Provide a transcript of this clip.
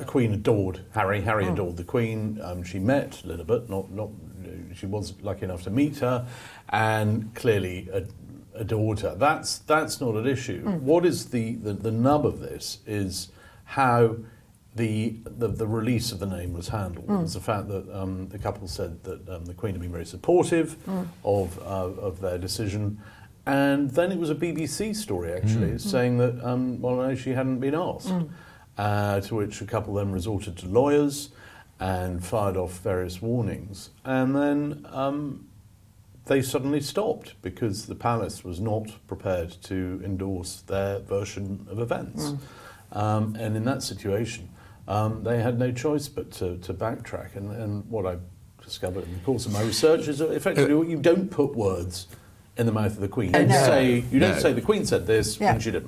Queen adored Harry. Harry adored the Queen. She met Lilibet, she was lucky enough to meet her, and clearly adored her. That's not an issue. What is the nub of this is how the release of the name was handled. It was the fact that the couple said that the Queen had been very supportive of their decision. And then it was a BBC story, actually, saying that, well, no, she hadn't been asked. To which a couple then resorted to lawyers and fired off various warnings. And then they suddenly stopped because the palace was not prepared to endorse their version of events. And in that situation, they had no choice but to backtrack. And what I discovered in the course of my research is that effectively you don't put words in the mouth of the Queen. You don't say the Queen said this when she didn't.